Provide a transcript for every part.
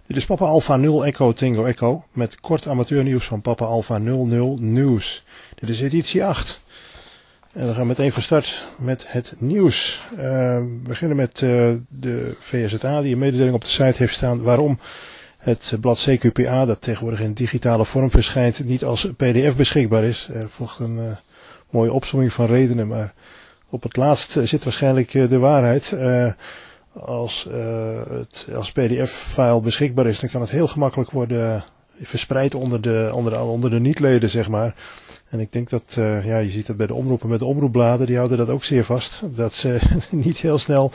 Dit is Papa Alpha 0 Echo Tango Echo met kort amateurnieuws van Papa Alpha 00 Nieuws. Dit is editie 8. En we gaan meteen van start met het nieuws. We beginnen met de VSZA die een mededeling op de site heeft staan waarom het blad CQPA, dat tegenwoordig in digitale vorm verschijnt, niet als PDF beschikbaar is. Er volgt een mooie opsomming van redenen, maar op het laatst zit waarschijnlijk de waarheid. Als het als PDF-file beschikbaar is, dan kan het heel gemakkelijk worden verspreid onder de niet-leden, zeg maar. En ik denk dat, je ziet dat bij de omroepen met de omroepbladen, die houden dat ook zeer vast. Dat ze niet heel snel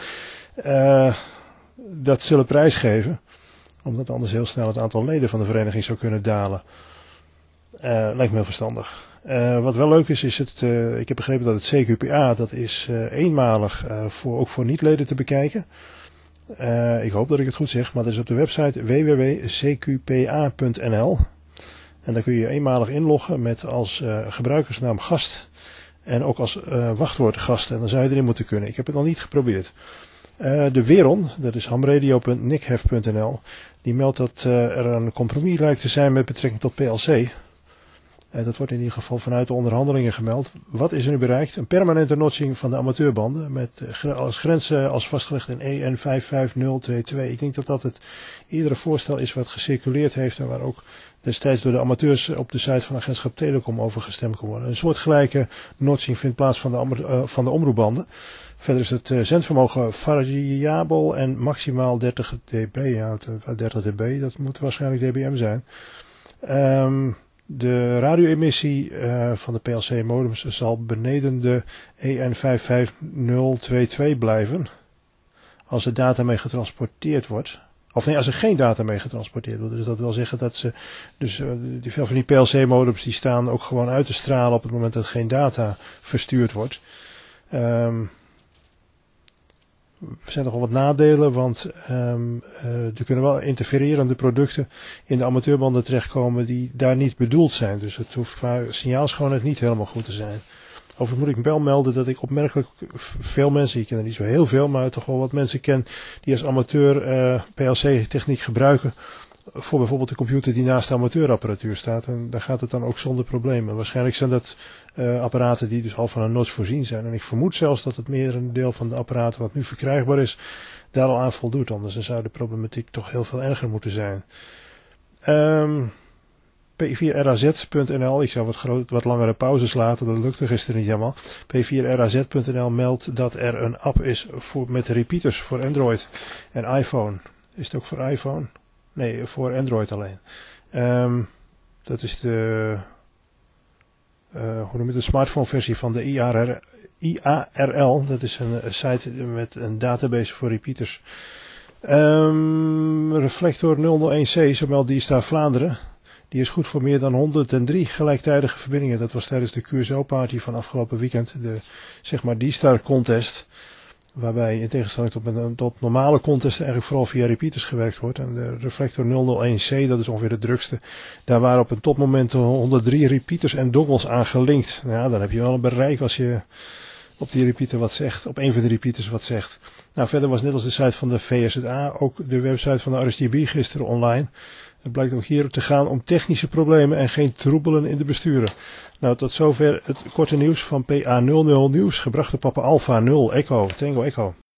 dat zullen prijsgeven. Omdat anders heel snel het aantal leden van de vereniging zou kunnen dalen. Lijkt me heel verstandig. Wat wel leuk is ik heb begrepen dat het CQPA, dat is eenmalig ook voor niet-leden te bekijken. Ik hoop dat ik het goed zeg, maar dat is op de website www.cqpa.nl. En daar kun je eenmalig inloggen met als gebruikersnaam gast en ook als wachtwoord gast. En dan zou je erin moeten kunnen. Ik heb het nog niet geprobeerd. De Weron, dat is hamradio.nikhef.nl, die meldt dat er een compromis lijkt te zijn met betrekking tot PLC. Dat wordt in ieder geval vanuit de onderhandelingen gemeld. Wat is er nu bereikt? Een permanente notching van de amateurbanden met als grenzen als vastgelegd in EN 55022. Ik denk dat dat het eerdere voorstel is wat gecirculeerd heeft en waar ook destijds door de amateurs op de site van Agentschap Telecom over gestemd kon worden. Een soortgelijke notching vindt plaats van de omroepbanden. Verder is het zendvermogen variabel en maximaal 30 dB. Ja, 30 dB, dat moet waarschijnlijk dBm zijn. De radio-emissie van de PLC-modems zal beneden de EN 55022 blijven als er data mee getransporteerd wordt. Of nee, als er geen data mee getransporteerd wordt. Dus dat wil zeggen dat ze, die veel van die PLC-modems die staan ook gewoon uit te stralen op het moment dat geen data verstuurd wordt. Er zijn nogal wat nadelen, want er kunnen wel interfererende producten in de amateurbanden terechtkomen die daar niet bedoeld zijn. Dus het hoeft qua signaalschoonheid niet helemaal goed te zijn. Overigens moet ik wel melden dat ik opmerkelijk veel mensen, ik ken er niet zo heel veel, maar toch wel wat mensen ken die als amateur PLC-techniek gebruiken voor bijvoorbeeld de computer die naast de amateurapparatuur staat. En daar gaat het dan ook zonder problemen. Waarschijnlijk zijn dat apparaten die dus al van een notch voorzien zijn. En ik vermoed zelfs dat het merendeel van de apparaten wat nu verkrijgbaar is, daar al aan voldoet. Anders dan zou de problematiek toch heel veel erger moeten zijn. P4RAZ.nl, ik zou wat langere pauzes laten, dat lukte gisteren niet helemaal. P4RAZ.nl meldt dat er een app is met repeaters voor Android en iPhone. Is het ook voor iPhone? Nee, voor Android alleen. Dat is de smartphone versie van de IARL. Dat is een site met een database voor repeaters. Reflector 001C, zo meldt D-Star Vlaanderen. Die is goed voor meer dan 103 gelijktijdige verbindingen. Dat was tijdens de QSO-party van afgelopen weekend. De D-Star contest. Waarbij in tegenstelling tot normale contesten eigenlijk vooral via repeaters gewerkt wordt. En de Reflector 001C, dat is ongeveer de drukste. Daar waren op een topmoment 103 repeaters en dongles aan gelinkt. Nou ja, dan heb je wel een bereik als je op die repeater wat zegt. Op een van de repeaters wat zegt. Nou, verder was net als de site van de VSZA ook de website van de RSTB gisteren online. Het blijkt ook hier te gaan om technische problemen en geen troebelen in de besturen. Nou, tot zover het korte nieuws van PA00 Nieuws, gebracht door Papa Alpha 0 Echo Tango Echo.